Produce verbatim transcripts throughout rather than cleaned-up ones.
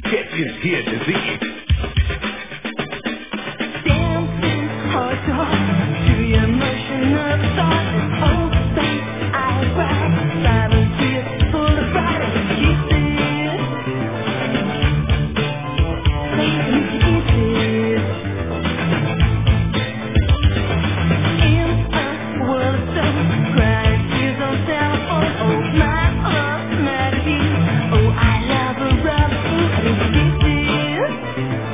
catching here disease. Dancing heart to heart to your emotion of thought. Oh, babe, I cry. Silent tears full of pride and kisses. Baby, kisses. In a world of stone, crying tears on telephone. Oh, my heart, melody. Oh, I love a rubber food and kisses.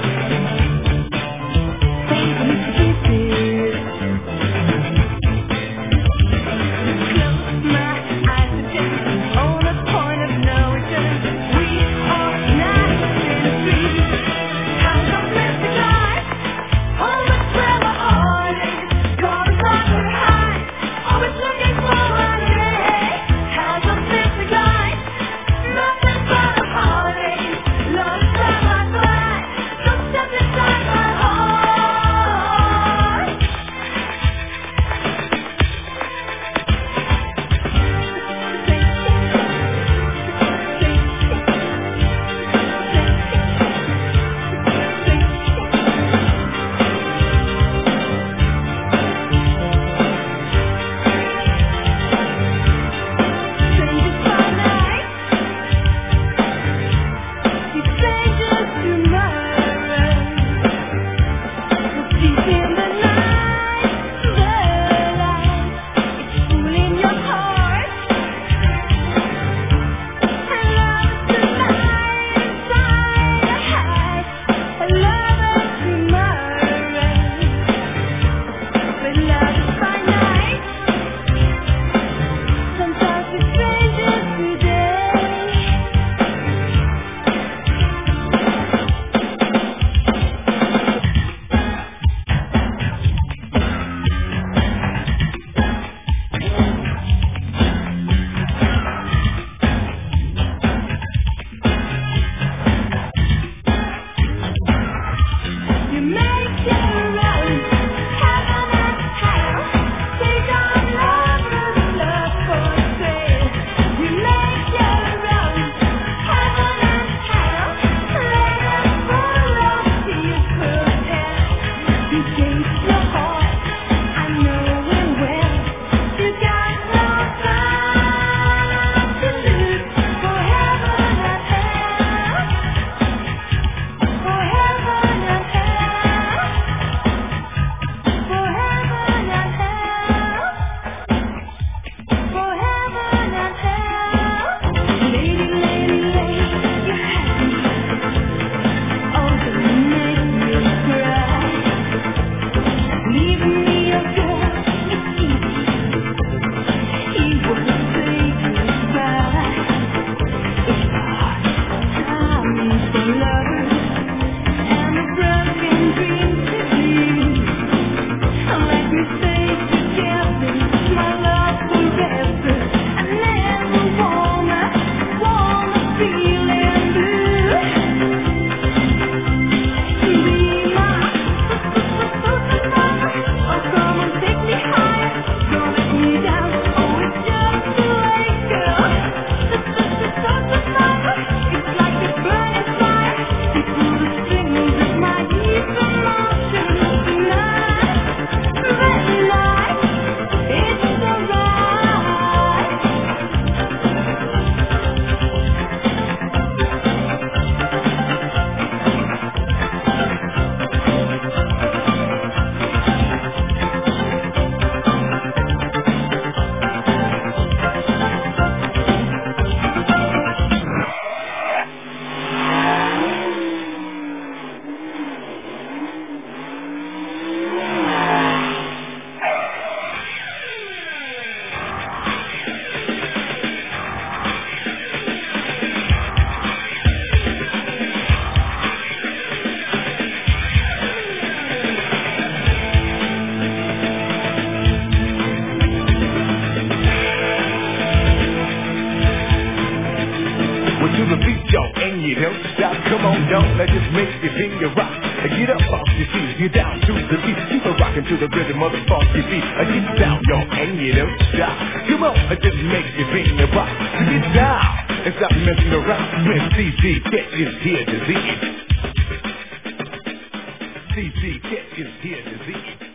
that just makes your finger rock. Get up off your feet, get down to the beat. Keep a rockin' to the rhythm of the funky beat. Get down, y'all, and you don't stop. Come on, it just makes your finger rock. Get down and stop messing around when C C catches here disease. C C catches here disease.